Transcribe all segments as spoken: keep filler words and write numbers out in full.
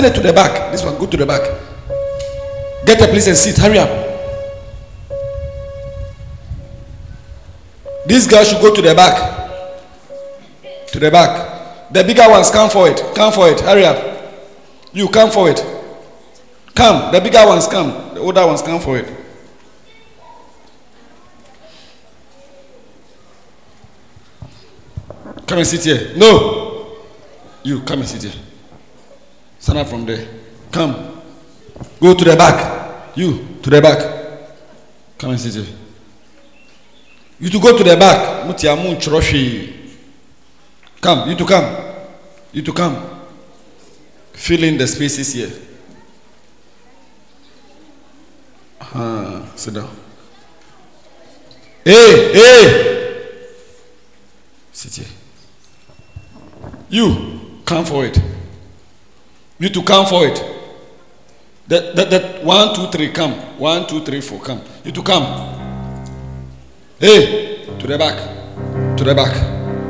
it to the back. This one, go to the back. Get a place and sit. Hurry up. This girl should go to the back. To the back. The bigger ones, come for it. Come for it. Hurry up. You come for it. Come. The bigger ones come. The older ones come for it. Come and sit here. No. You come and sit here. Stand up from there. Come. Go to the back. You to the back. Come and sit here. You to go to the back. Come. You to come. You to come. Fill in the spaces here. Uh, sit down. Hey, hey. Sit here. You come for it. You to come for it. That that that one, two, three, come. One, two, three, four, come. You to come. Hey, to the back. To the back.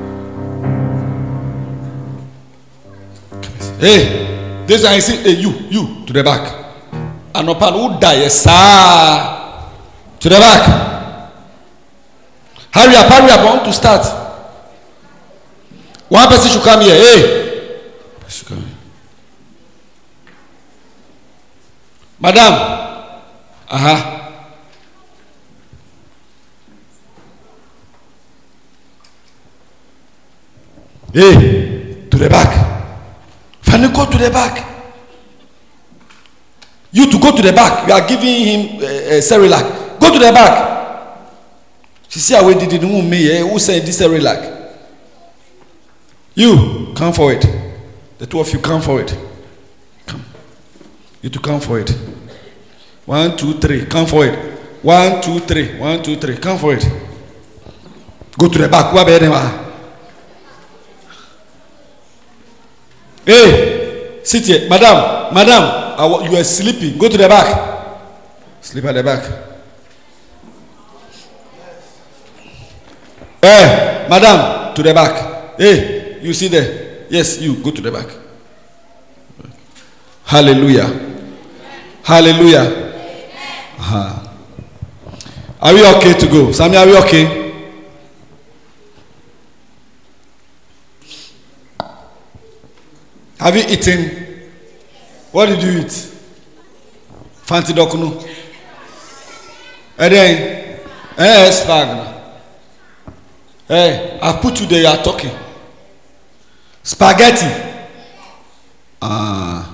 Hey, this I see. Hey, you, you to the back. Anopan who die, sir. To the back. Hurry up, hurry up. I want to start. One person should come here. Hey, should come here. Madam. Uh-huh. Hey, to the back. Fanny, go to the back. You to go to the back. You are giving him a uh, uh, Cerelac. Go to the back. She said, "I did it. Who me? Who said this Cerelac?" You come for it. The two of you come for it. Come. You to come for it. One, two, three. Come for it. One, two, three. One, two, three. Come for it. Go to the back. Hey, sit here, madam, madam. You are sleeping. Go to the back. Sleep at the back. Hey, madam, to the back. Hey, you see there? Yes, you go to the back. Hallelujah. Hallelujah. Uh-huh. Are we okay to go? Sammy, are we okay? Have you eaten? What did you eat? Fancy dokunu. And then, eh, spag. Hey, I put you there. You are talking. Spaghetti. Ah.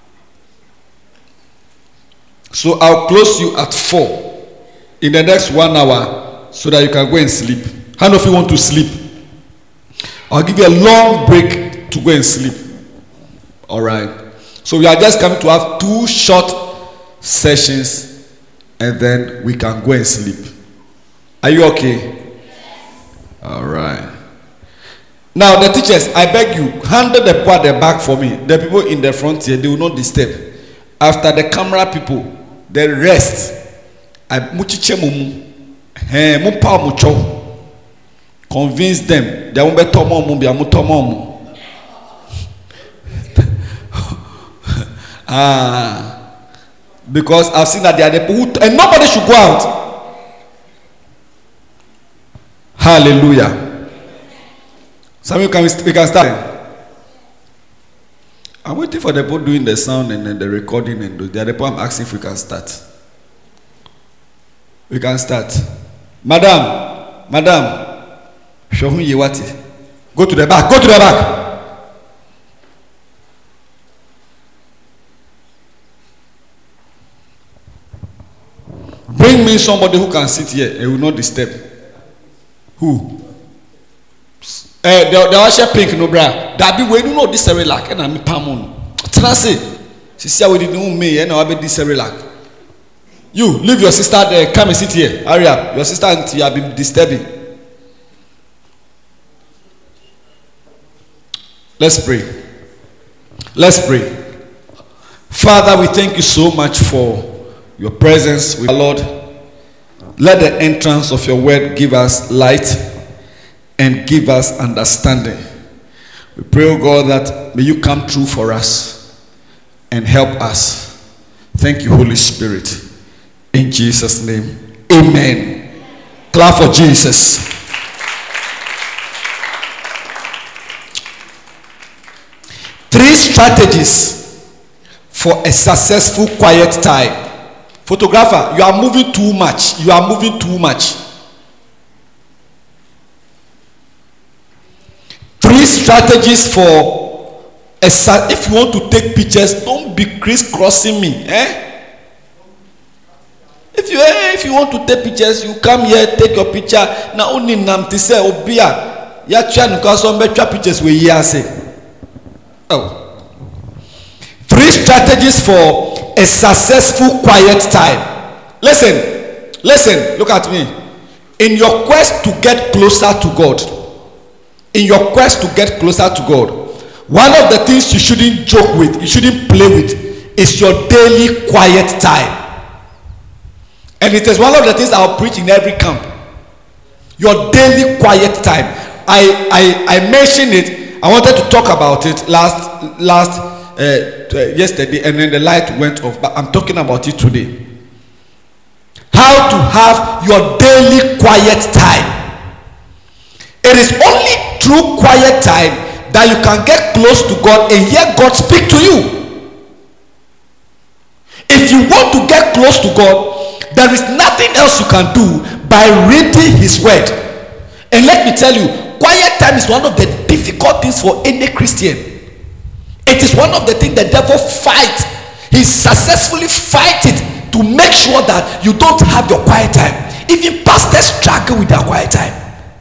So I'll close you at four in the next one hour so that you can go and sleep. How many of you want to sleep? I'll give you a long break to go and sleep. All right. So we are just coming to have two short sessions and then we can go and sleep. Are you okay? All right. Now the teachers, I beg you, handle the part at the back for me. The people in the front here, they will not disturb. After the camera people, the rest, I muchiche mumu, he mupa mucho, convince them. They won't be tomo mumu, they won't tomo. Ah, because I've seen that they are the people who, and nobody should go out. Hallelujah. Some of you can we can start. I'm waiting for the people doing the sound and then the recording and the other people. I'm asking if we can start. We can start. Madam, madam, Shohun Yewati, go to the back. Go to the back. Bring me somebody who can sit here and will not disturb. Who? Eh, the the usher pink no bra. That be we do know this Cerelac and I'm pamon. Tell say, she said we didn't know me and I be this Cerelac. You leave your sister there. Come and sit here. Hurry up. Your sister and you have been disturbing. Let's pray. Let's pray. Father, we thank you so much for your presence with our Lord. Let the entrance of your word give us light and give us understanding. We pray, oh God, that may you come true for us. and help us. Thank you, Holy Spirit. In Jesus' name, amen. Clap for Jesus. Three strategies for a successful quiet time. Photographer, you are moving too much. You are moving too much. Three strategies for a if you want to take pictures, don't be crisscrossing me. Eh? If you eh, if you want to take pictures, you come here, take your picture. Now only namti say obia. Ya try because some better pictures we here say. Oh. Three strategies for a successful quiet time. Listen, listen, look at me. In your quest to get closer to God, in your quest to get closer to God, one of the things you shouldn't joke with, you shouldn't play with, is your daily quiet time. And it is one of the things I'll preach in every camp. Your daily quiet time. I I, I mentioned it. I wanted to talk about it last last uh, yesterday, and then the light went off. But I'm talking about it today. How to have your daily quiet time. It is only through quiet time that you can get close to God and hear God speak to you. If you want to get close to God, there is nothing else you can do by reading His word. And let me tell you, quiet time is one of the difficult things for any Christian. It is one of the things the devil fights. He successfully fights it to make sure that you don't have your quiet time. Even pastors struggle with their quiet time.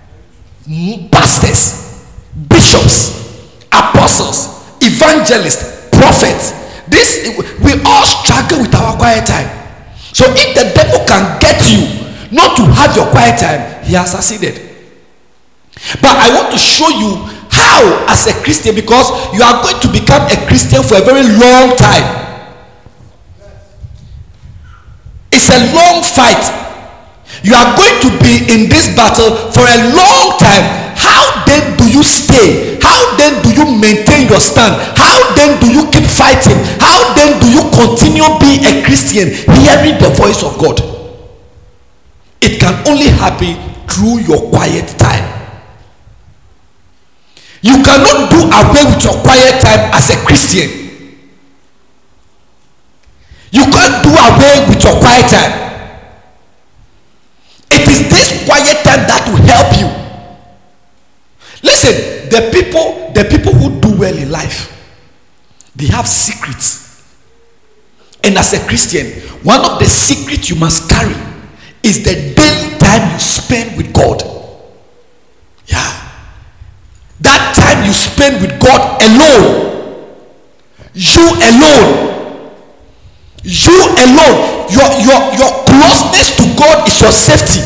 Pastors, bishops, apostles, evangelists, prophets, this we all struggle with our quiet time. So if the devil can get you not to have your quiet time, he has succeeded. But I want to show you how, as a Christian, because you are going to become a Christian for a very long time. It's a long fight. You are going to be in this battle for a long time. How then do you stay? How then do you maintain your stand? How then do you keep fighting? How then do you continue being a Christian, hearing the voice of God? It can only happen through your quiet time. You cannot do away with your quiet time as a Christian. You can't do away with your quiet time. It is this quiet time that will help you. Listen, the people, the people who do well in life, they have secrets. And as a Christian, one of the secrets you must carry is the daily time you spend with God. Yeah. That time you spend with God alone. You alone. You alone. Your, your, your closeness to God is your safety.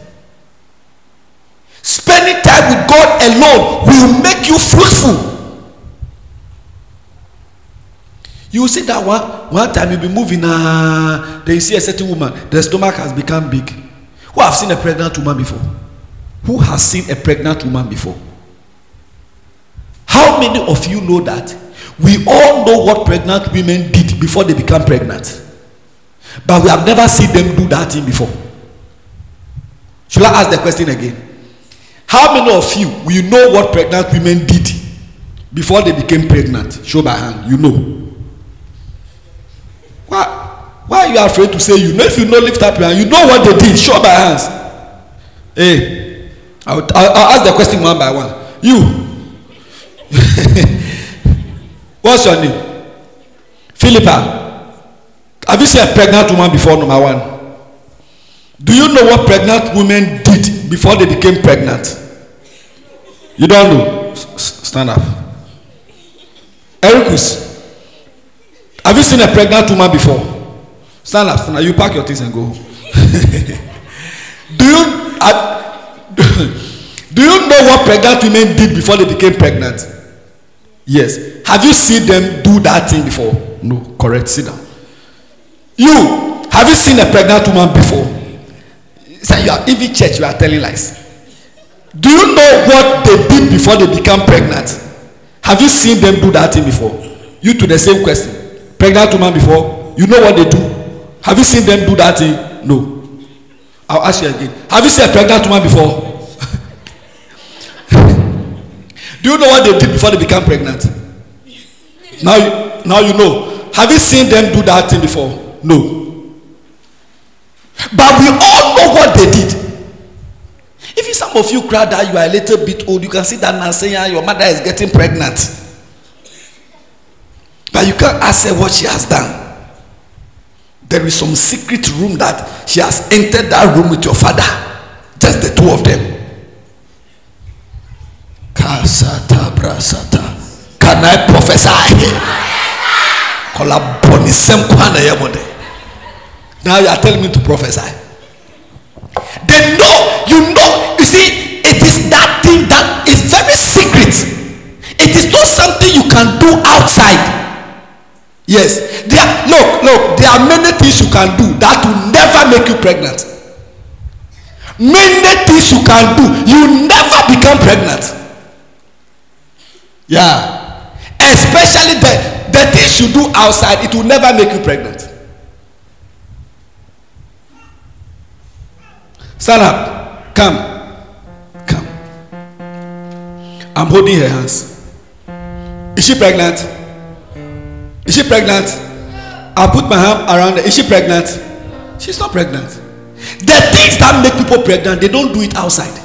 Spending time with God alone will make you fruitful. You will see that one, one time you'll be moving, uh, then you see a certain woman, the stomach has become big. Who have seen a pregnant woman before? Who has seen a pregnant woman before? How many of you know that? We all know what pregnant women did before they become pregnant. But we have never seen them do that thing before. Should I ask the question again? How many of you will know what pregnant women did before they became pregnant? Show by hand. You know. Why, why are you afraid to say you know? If you know, lift up your hand. You know what they did. Show by hands. Hey, I'll, I'll, I'll ask the question one by one. You. What's your name? Philippa. Have you seen a pregnant woman before? Number one. Do you know what pregnant women did before they became pregnant? You don't know? S- stand up. Ericus. Have you seen a pregnant woman before? Stand up. Stand up. You pack your things and go. Do you uh, do you know what pregnant women did before they became pregnant? Yes. Have you seen them do that thing before? No. Correct. Sit down. You, have you seen a pregnant woman before? So you are even church, you are telling lies. Do you know what they did before they become pregnant? Have you seen them do that thing before? You to the same question. pregnant woman before? You know what they do? Have you seen them do that thing? No. I'll ask you again. Have you seen a pregnant woman before? Do you know what they did before they became pregnant? Now you, now you know. Have you seen them do that thing before? No. But we all know what they did. If you, some of you cry that you are a little bit old, you can see that Nansenya, your mother is getting pregnant. But you can't ask her what she has done. There is some secret room that she has entered that room with your father. Just the two of them. Can I prophesy? Now you are telling me to prophesy. They know, you know, you see, it is that thing that is very secret. It is not something you can do outside. Yes, there, look, look, there are many things you can do that will never make you pregnant. Many things you can do, you never become pregnant. Yeah, especially the, the things you do outside, it will never make you pregnant. Stand up, come, come. I'm holding her hands. Is she pregnant? Is she pregnant? I'll put my hand around her. Is she pregnant? She's not pregnant. The things that make people pregnant, they don't do it outside.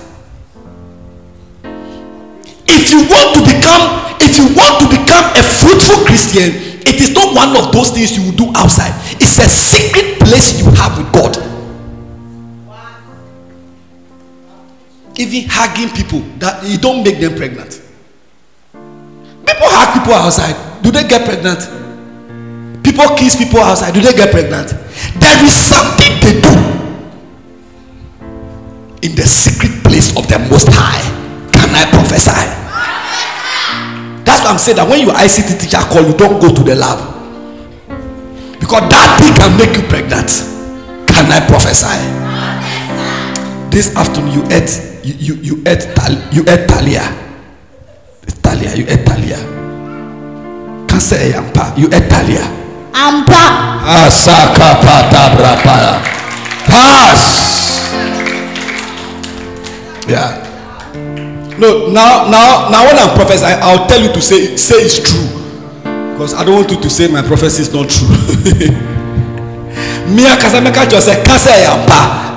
If you want to become, if you want to become a fruitful Christian, it is not one of those things you will do outside. It's a secret place you have with God. Even hugging people, that you don't make them pregnant. People hug people outside. Do they get pregnant? People kiss people outside. Do they get pregnant? There is something they do in the secret place of the Most High. Can I prophesy? That's why I'm saying that when your I C T teacher call you, don't go to the lab, because that thing can make you pregnant. Can I prophesy? This afternoon you ate you you, you ate you ate talia. Talia, you ate talia. Can't say ampa. You ate talia. Ampa. Asaka patabrapa. Pass. Yeah. No, now, now, now when I'm prophesying, I'll tell you to say, say it's true, because I don't want you to say my prophecy is not true. Mia Kasameka just said, "Kasa yampa."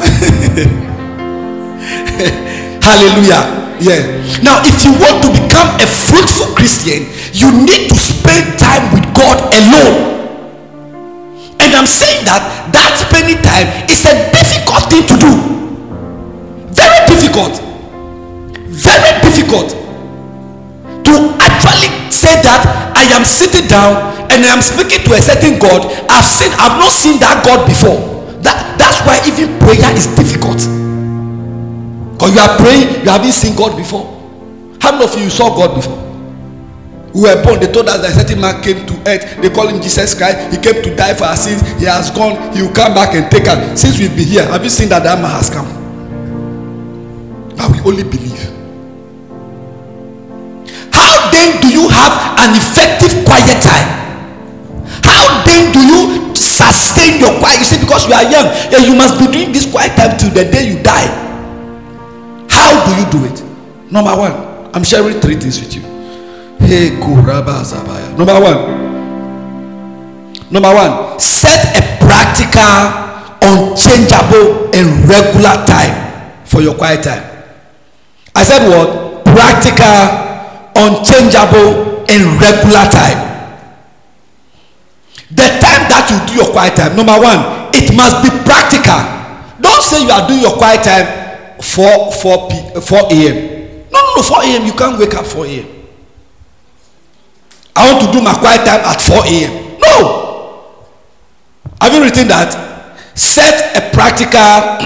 Hallelujah. Yeah. Now, if you want to become a fruitful Christian, you need to spend time with God alone. And I'm saying that that spending time is a difficult thing to do. Very difficult. Very difficult to actually say that I am sitting down and I am speaking to a certain God. I've seen, I've not seen that God before. That that's why even prayer is difficult. Because you are praying, you haven't seen God before. How many of you saw God before? We were born, they told us that a certain man came to earth. They call him Jesus Christ. He came to die for our sins. He has gone. He will come back and take us. Since we've been here, have you seen that that man has come? Now we only believe. How then do you have an effective quiet time? How then do you sustain your quiet? You see, because you are young, and you must be doing this quiet time till the day you die. How do you do it? Number one, I'm sharing three things with you. Hey, Kuraba Zabaya. Number one. Number one, set a practical, unchangeable, and regular time for your quiet time. I said what? Practical, unchangeable, and regular time. The time that you do your quiet time, number one, it must be practical. Don't say you are doing your quiet time four a.m. No, no, no, four a.m. You can't wake up four a.m. I want to do my quiet time at four a.m. No. Have you written that? Set a practical,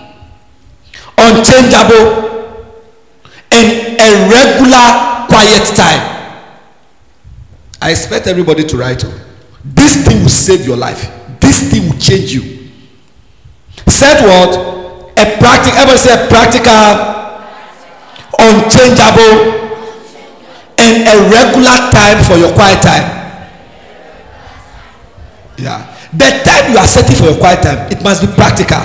unchangeable, and a regular quiet time. I expect everybody to write it. This thing will save your life. This thing will change you. Set what? A practical, everybody say practical, unchangeable, and a regular time for your quiet time. Yeah. The time you are setting for your quiet time, it must be practical.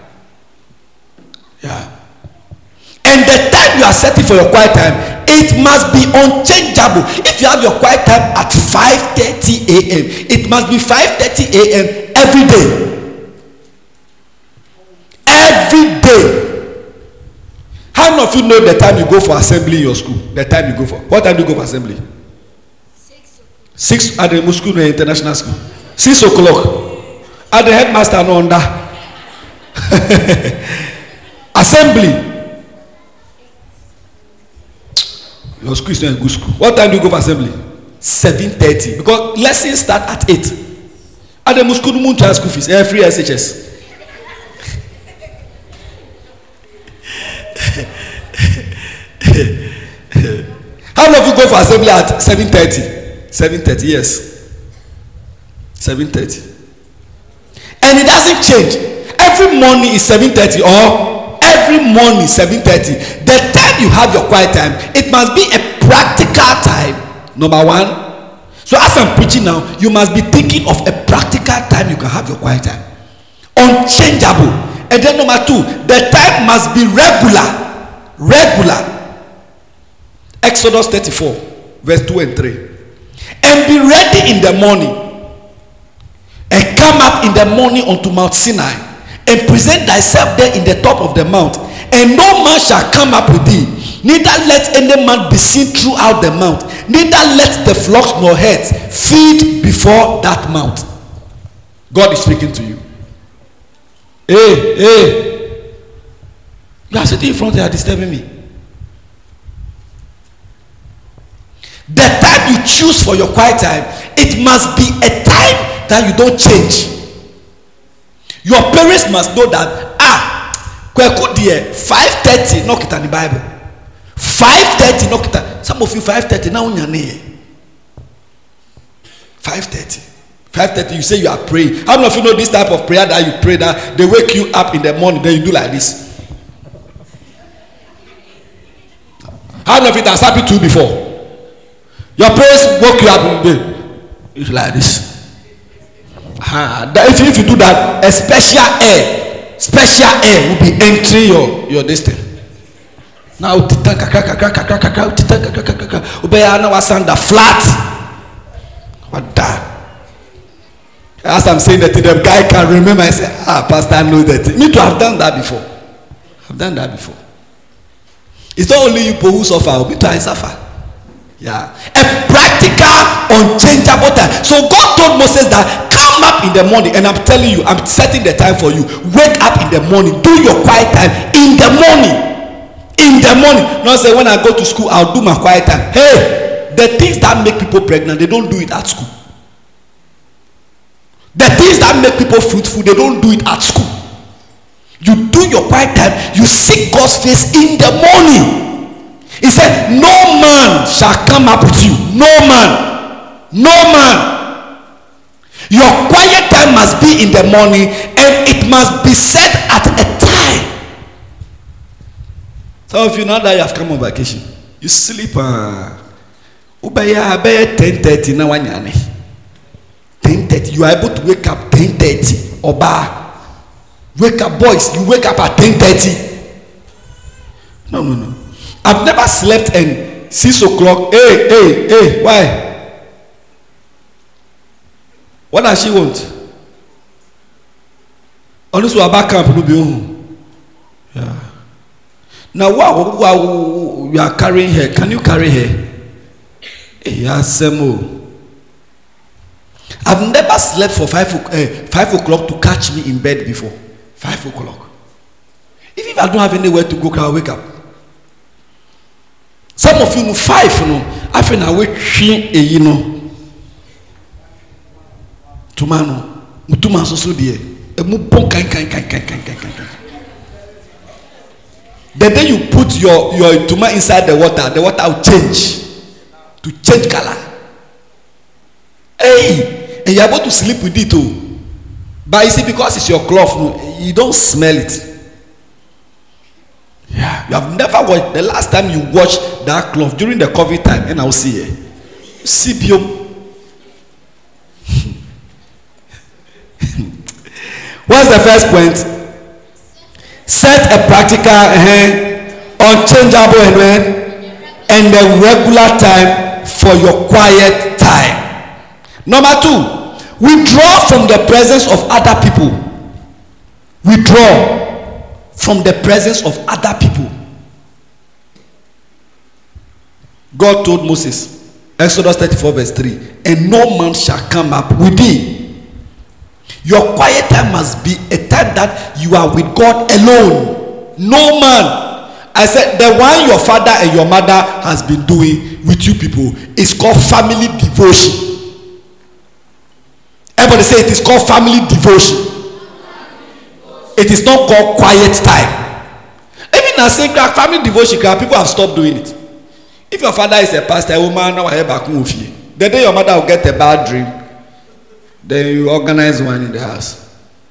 Yeah. And the time you are setting for your quiet time, it must be unchangeable. If you have your quiet time at five thirty a.m., it must be five thirty a.m. every day. Every day. How many of you know the time you go for assembly in your school? The time you go for. What time do you go for assembly? Six. Six at the school, the international school. Six o'clock. At the headmaster no under. Assembly. Your school is not a good school. What time do you go for assembly? Seven thirty. Because lessons start at eight. At the school, moon child school fees. Eh, free S H S. How many of you go for assembly at seven thirty? seven thirty, yes. seven thirty. And it doesn't change. Every morning is seven thirty or every morning seven thirty. The time you have your quiet time, it must be a practical time. Number one. So as I'm preaching now, you must be thinking of a practical time you can have your quiet time. Unchangeable. And then number two, the time must be regular. Regular. Exodus thirty-four, verse two and three. And be ready in the morning, and come up in the morning unto Mount Sinai, and present thyself there in the top of the mount, and no man shall come up with thee, neither let any man be seen throughout the mount, neither let the flocks nor herds feed before that mount. God is speaking to you. Hey, hey, you are sitting in front, you are disturbing me. The time you choose for your quiet time, it must be a time that you don't change. Your parents must know that, ah, kweku dear, five thirty, knock it on the Bible. five thirty, knock it on. Some of you, five thirty, now on your knee. five thirty. five thirty, you say you are praying. How many of you know this type of prayer that you pray that they wake you up in the morning, then you do like this? How many of it has happened to you before? Your parents woke you up in the day. It's like this. Uh, that if, if you do that, a special air, special air will be entering your your destiny. Now, the flat. What that? As I'm saying that, the guy can remember. I say, ah, Pastor, I know that. Me too, I've done that before. I've done that before. It's not only you who suffer, me too, I suffer. Yeah, a practical, unchangeable time. So God told Moses that come up in the morning, and I'm telling you, I'm setting the time for you. Wake up in the morning, do your quiet time in the morning. In the morning, not say when I go to school, I'll do my quiet time. Hey, the things that make people pregnant, they don't do it at school. The things that make people fruitful, they don't do it at school. You do your quiet time, you seek God's face in the morning. He said, no man shall come up with you. No man. No man. Your quiet time must be in the morning, and it must be set at a time. Some of you, now that you have come on vacation, you sleep. Uh, ten thirty now. ten thirty. You are able to wake up ten thirty. Oba. Wake up, boys. You wake up at ten thirty. No, no, no. I've never slept and six o'clock. Hey, hey, hey, why? What does she want? Honestly, we're back camp. Yeah. Now, wow, wow, you are carrying her. Can you carry her? Yes, I've never slept for five, uh, five o'clock to catch me in bed before. Five o'clock. If I don't have anywhere to go, can I wake up? Some of you know five, you know. I feel now wait, you know. Tomano, mutuma so so dear. A mupon kind kind kind kind kind kind kind. The day you put your your tuma inside the water, the water will change to change color. Hey, and you're able to sleep with it too. But you see, because it's your cloth, no, you don't smell it. Yeah, you have never watched. The last time you watched that cloth during the COVID time, and I'll see it. See you. What's the first point? Set a practical, uh, unchangeable, uh, and a regular time for your quiet time. Number two, withdraw from the presence of other people. Withdraw from the presence of other people. God told Moses, Exodus thirty-four verse three, and no man shall come up with thee. Your quiet time must be a time that you are with God alone. No man. I said the one your father and your mother has been doing with you people is called family devotion. Everybody say it is called family devotion. It is not called quiet time. Even as saying family devotion, people have stopped doing it. If your father is a pastor, a woman, the day your mother will get a bad dream, then you organize one in the house.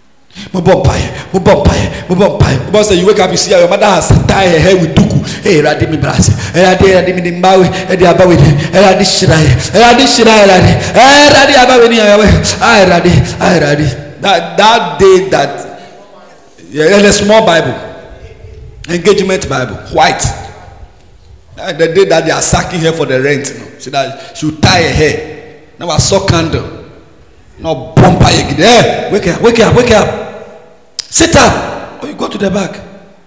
Because you wake up, you see your mother has tied her hair with duku. Hey, Radi mi brasi. Hey, Radi, Radi mi dimbawi. Hey, Radi abawi. Hey, Radi shirai. Hey, Radi shirai, Radi. Hey, Radi abawi ni abawi. Hey, Radi. Hey, Radi. That that day that, yeah, in a small Bible, engagement Bible, white. The day that they are sacking her for the rent, you know, so that she would tie her hair. Now I saw candle. No bumper again. Hey, wake up, wake up, wake up. Sit up. Or you go to the back.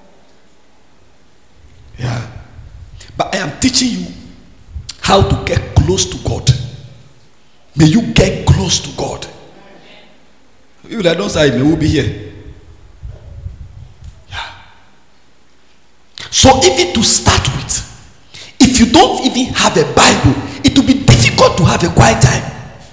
Yeah. But I am teaching you how to get close to God. May you get close to God. You that don't say me will be here. Yeah. So even to start with, if you don't even have a Bible, it will be difficult to have a quiet time.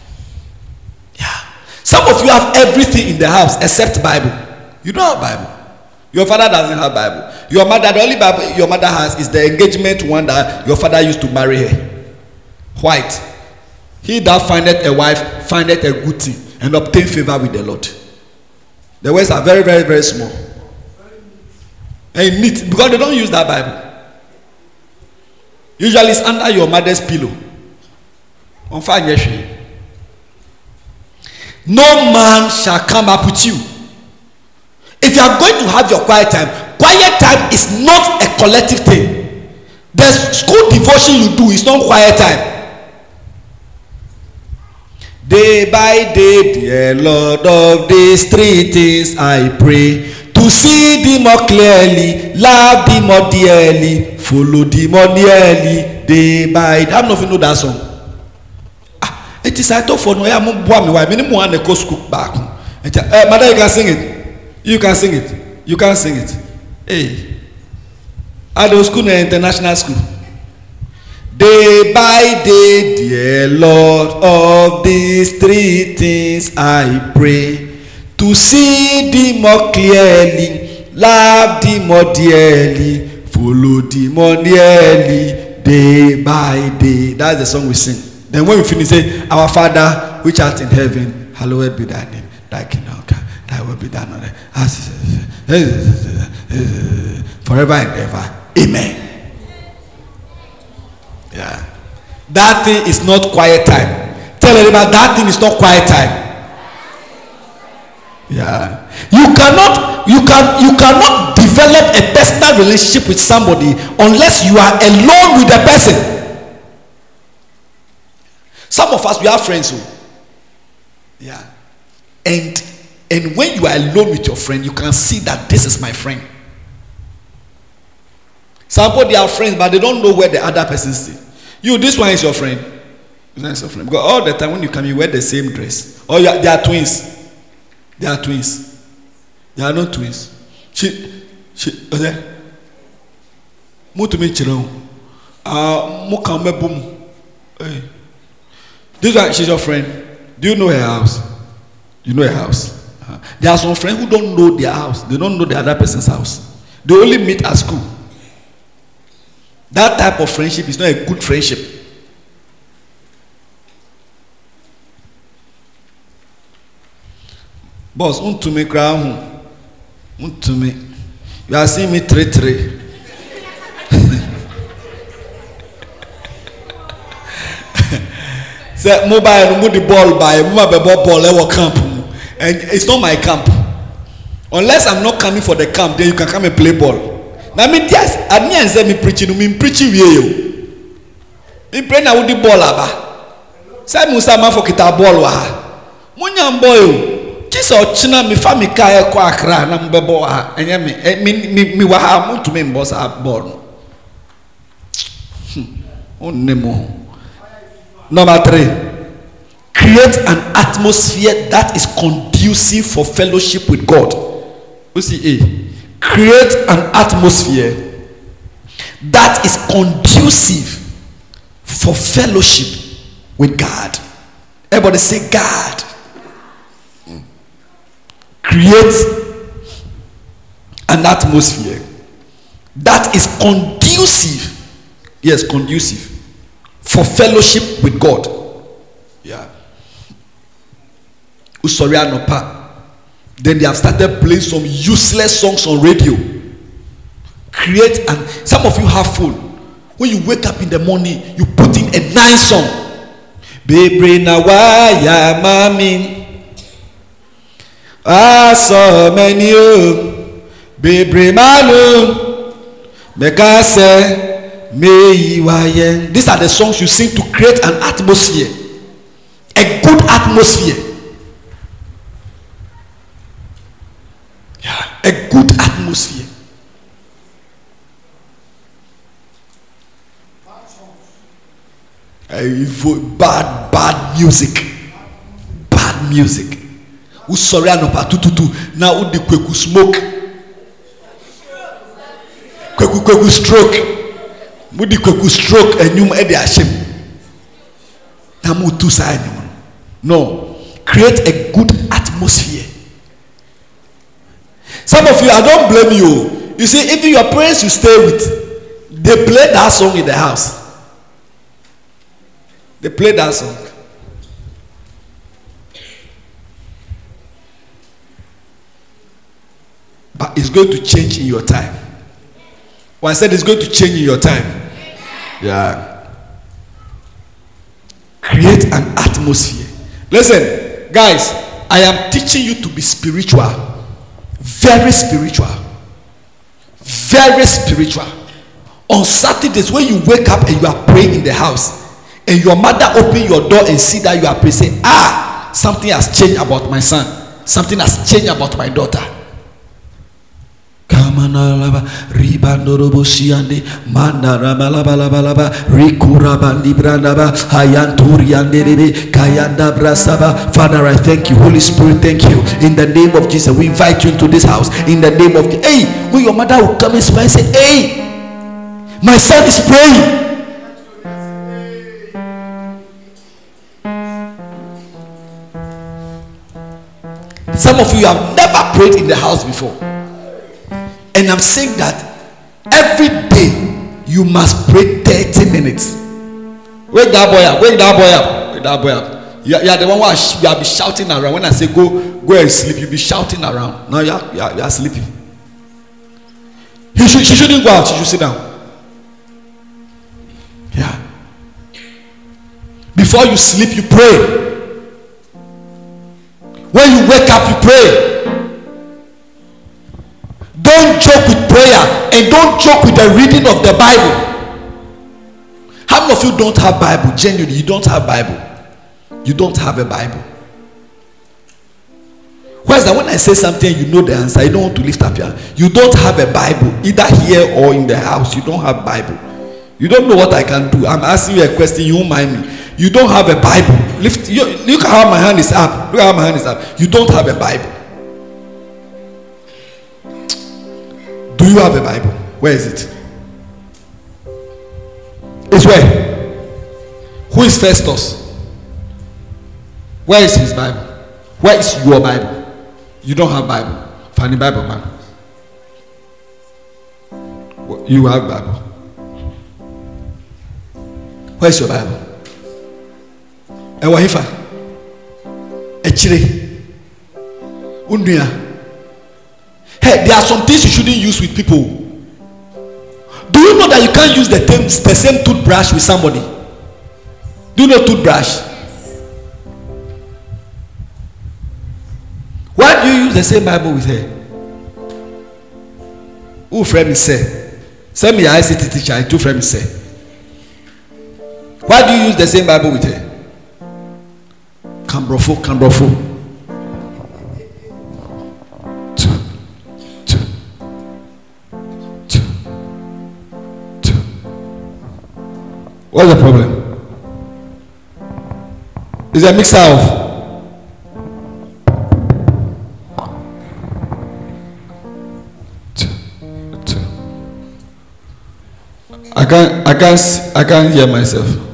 Some of you have everything in the house except Bible. You don't have Bible. Your father doesn't have Bible. Your mother, the only Bible your mother has is the engagement one that your father used to marry her. White. He that findeth a wife findeth a good thing and obtain favor with the Lord. The words are very, very, very small. And neat because they don't use that Bible. Usually it's under your mother's pillow. On fire, yes. No man shall come up with you. If you are going to have your quiet time, quiet time is not a collective thing. The school devotion you do is not quiet time. Day by day, dear Lord of these three things I pray, to see thee more clearly, love thee more dearly, follow thee more nearly, day by day. I don't know if you know that song. It is I thought for no, I'm one why many more go school back. Mother, you can sing it. You can sing it. You can sing it. Hey, I do school in international school. Day by day, dear Lord, of these three things I pray, to see thee more clearly, love thee more dearly, follow thee more nearly, day by day. That's the song we sing. Then when we finish, say, Our Father, which art in heaven, hallowed be thy name. Thy kingdom come, thy will be done on earth. Forever and ever. Amen. Yeah. That thing is not quiet time. Tell everybody that thing is not quiet time. Yeah. You cannot, you can you cannot develop a personal relationship with somebody unless you are alone with the person. Some of us, we have friends who, yeah, and and when you are alone with your friend, you can see that this is my friend. Somebody are friends, but they don't know where the other person is. You, this one is your friend. This one is your friend. Because all the time when you come, you wear the same dress. Or you are, they are twins. They are twins. They are not twins. She, she, okay. Mo to me chiro. Ah, mo kan me boom. Hey. This one, she's your friend. Do you know her house? You know her house. Uh, there are some friends who don't know their house. They don't know the other person's house. They only meet at school. That type of friendship is not a good friendship. Boss, unto me crown. Unto me. You are seeing me three three. Say mobile no the ball by mobile ball ball e camp. and it's not my camp. Unless I'm not coming for the camp, then you can come and play ball. Now me yes, I mean say me preaching, me preaching we you. Me pray na wudi ball aba. Say Musa man for kita ball wa. Munya boy. Just ochina me fa me kai kwa Accra na mbebo ha. Enye me me me wa ha muntu me mboss ball. Hmm. Number three, create an atmosphere that is conducive for fellowship with God. You see, A, create an atmosphere that is conducive for fellowship with God. Everybody say God. Create an atmosphere that is conducive. Yes, conducive for fellowship with God. Yeah. Usoriano pa. Then they have started playing some useless songs on radio. Create, and some of you have phone. When you wake up in the morning, you put in a nice song. Bebre na waya mami. Ah so many o. Bebre manu. Mekase. These are the songs you sing to create an atmosphere, a good atmosphere. Yeah, a good atmosphere. Bad, bad music, bad music. Who sorry no pa tututu now who the kweku smoke, kweku kweku stroke. Mudi kweku stroke and you ede ashim. Namu two side. No. Create a good atmosphere. Some of you, I don't blame you. You see, even your parents you stay with, they play that song in the house. They play that song. But it's going to change in your time. When I said it's going to change in your time. Yeah. Create an atmosphere. Listen, guys, I am teaching you to be spiritual. Very spiritual. Very spiritual. On Saturdays, when you wake up and you are praying in the house, and your mother open your door and see that you are praying, say, ah, something has changed about my son. Something has changed about my daughter. Kamanalaba ribandorobo siande mandarabalabalaba rikurabandi brandaba hayanturiandebe kayanda brasaba. Father, I thank you. Holy Spirit, thank you. In the name of Jesus, we invite you into this house. In the name of, hey, when your mother will come and smile and say, hey, my son is praying. Some of you have never prayed in the house before. And I'm saying that every day you must pray thirty minutes. Wake that boy up, wake that boy up, wake that boy up. You are, you are the one who are, you are be shouting around. When I say go, go and sleep, you be shouting around. Now you are, you are, you are sleeping. He should, she shouldn't go out, she should sit down. Yeah. Before you sleep, you pray. When you wake up, you pray. Don't joke with prayer and don't joke with the reading of the Bible. How many of you don't have Bible? Genuinely, you don't have Bible. You don't have a Bible. Why is that when I say something, you know the answer? You don't want to lift up your hand. You don't have a Bible, either here or in the house. You don't have Bible. You don't know what I can do. I'm asking you a question. You won't mind me. You don't have a Bible. Lift. You, look how my hand is up. Look how my hand is up. You don't have a Bible. Do you have a Bible? Where is it? It's where? Who is Festus? Where is his Bible? Where is your Bible? You don't have Bible. Find the Bible, man. You have Bible. Where is your Bible? Ewahifa. Echire. Unduya. Hey, there are some things you shouldn't use with people. Do you know that you can't use the, same, the same toothbrush with somebody? Do you know toothbrush? use the same Bible with her? Who friend me say? Send me your I C T teacher. I two friend me say. Why do you use the same Bible with her? Cambrofo, Cambrofo. Two, two, two, two. What's the problem? Is a mixer of I can't, I can't, I can't hear myself.